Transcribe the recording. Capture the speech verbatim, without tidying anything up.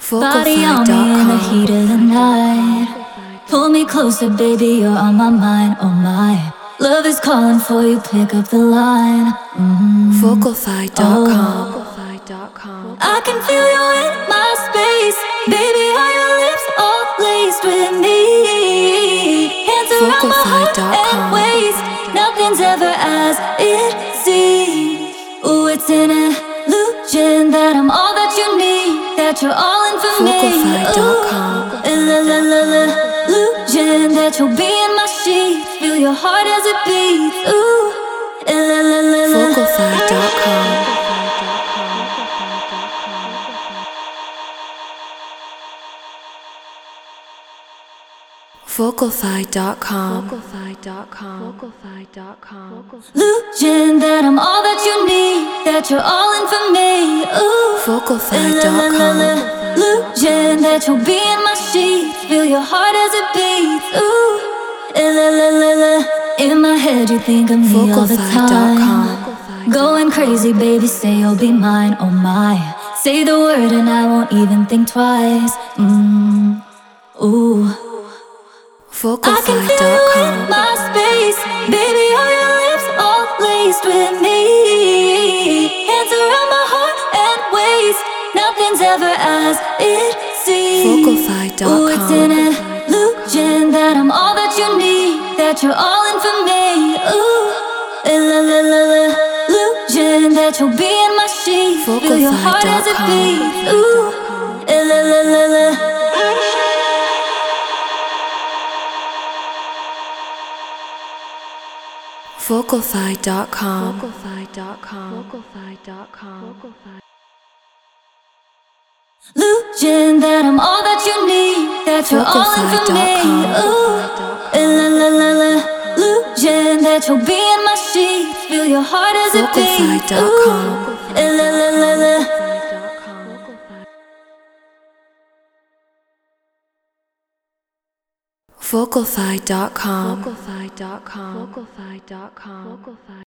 Body on me in the heat of the night. Pull me closer, baby, you're on my mind, oh my. Love is calling for you, pick up the line. mm-hmm. Vocalfied dot com. oh. I can feel you in my space. Baby, are your lips all laced with me? Hands around my heart and waist. Nothing's ever as it seems. Ooh, it's an illusion that I'm all that you need, that you're all in for me. Ooh, illusion that you'll be in my sheets. Feel your heart as it beats. Ooh, Vocalfied dot com. Vocalfied dot com. Illusion that I'm all that you need, that you're all in for me. Ooh, Vocalfied dot com. Illusion that you'll be in my sheets. Feel your heart as it beats. Ooh, in my head you think of me all the time. Going crazy, baby, say you'll be mine, oh my. Say the word and I won't even think twice. Mm, ooh. I can feel you in my space. Baby, are your lips all laced with me? Hands around my heart and waist. Nothing's ever as it seems. Vocalfied dot com. Ooh, it's an illusion that I'm all that you need, that you're all in for me. Ooh, illusion that you'll be in my sheets. Feel your heart as it beats. Ooh, Vocalfied dot com. Illusion that I'm all that you need, that you're all in for me. Ooh, illusion that you'll be in my sheets. Feel your heart as it beats. Ooh, Vocalfied dot com.